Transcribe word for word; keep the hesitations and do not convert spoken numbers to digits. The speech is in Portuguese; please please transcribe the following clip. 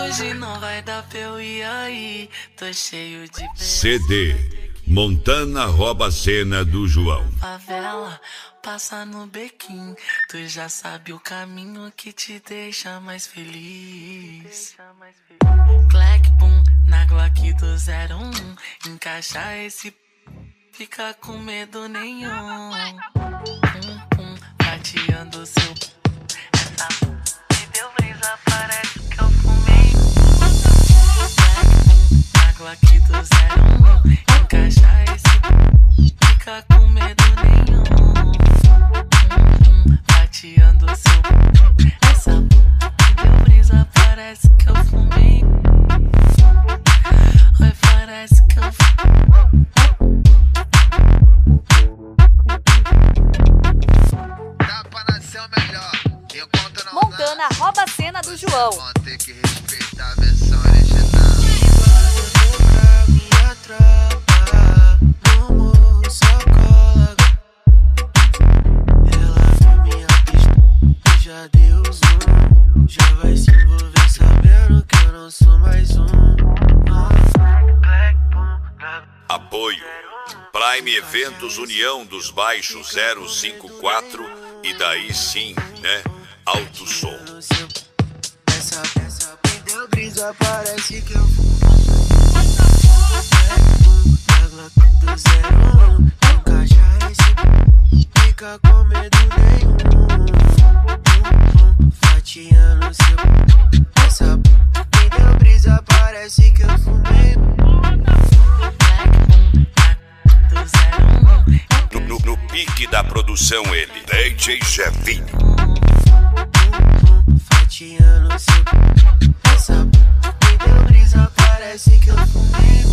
Hoje não vai dar pra eu ir aí, tô cheio de C D Montana rouba a cena do João. Favela, passa no bequim, tu já sabe o caminho que te deixa mais feliz. Clack boom, na Glock do zero um, encaixa esse, fica com medo nenhum. Pum pum, fatiando seu, essa me deu brisa, parece que eu fumei. Clack boom, na Glock do zero um, encaixa esse, fica com medo nenhum. Hum, hum, fatiando seu, essa me deu brisa, parece que eu fumei. Oi, parece que eu fumei. Dá pra nascer o melhor, enquanto não Montana rouba a cena do João. vão ter que respeitar a versão original. Minha tropa, no morro só cola. Ela viu minha pista e já deu zoom. Já vai se envolver sabendo que eu não sou mais um. Apoio Prime Eventos União dos Baixos zero cinco quatro e daí sim, né? Alto som. Essa peça me deu brisa, parece que eu do zero um, encaixa esse, fica com medo nenhum. Fatiando seu, essa me deu brisa, parece que eu fumei. Do zero um, No, no, no pique da produção ele, D J Jefinho. fatiando seu, essa me deu brisa, parece que eu fumei.